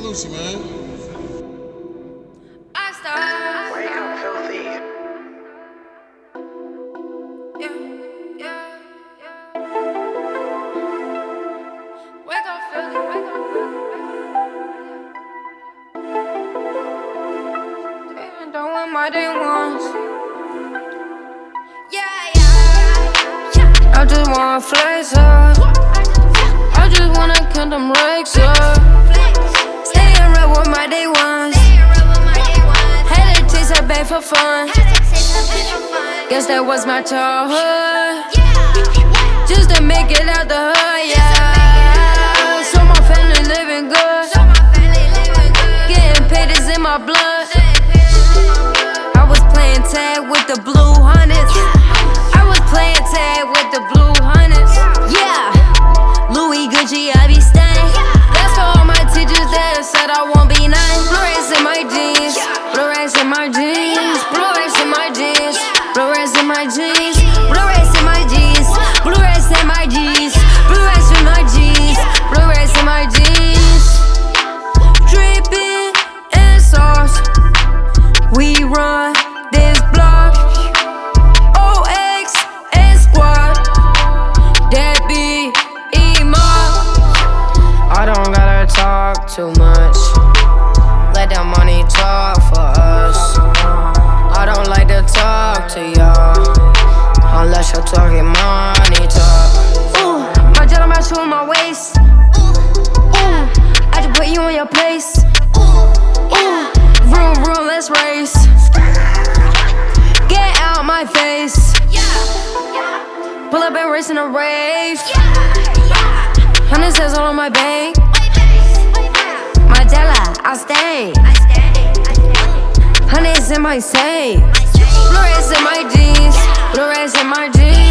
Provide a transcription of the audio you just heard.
Lucy, man. Wake up, filthy. Wake up, filthy. Wake up, filthy. They even doing my day once. I just wanna flex up. I just wanna count them racks up. Staying real with my day ones. Had to taste that bait for fun. Guess that was my childhood. Just to make it out the hood, yeah. So my family living good. Getting paid is in my blood. I was playing tag with the blue hundreds. I was playing tag with the blue hundreds. Yeah, Louis Gucci, I be stained. That's for all my teachers that said I won't be nice. Blue racks in my jeans, blue racks in my jeans, blue racks in my jeans, blue racks in my jeans, blue racks in my jeans, blue racks in my jeans, blue racks in my jeans, blue racks in my jeans. Dripping in sauce, we run this block. OX and squad, that be I don't gotta talk too much. Let that money talk for us. I don't like to talk to y'all unless you're talking money talk. Ooh, my jet on my shoe on my waist. Ooh, I just put you in your place. Ooh, vroom vroom, let's race. Get out my face. Pull up and race in a rave. Hundreds says all on my bank. My Della, I stay. Hundreds in my safe. Blue rays in my jeans. Blue rays in my jeans.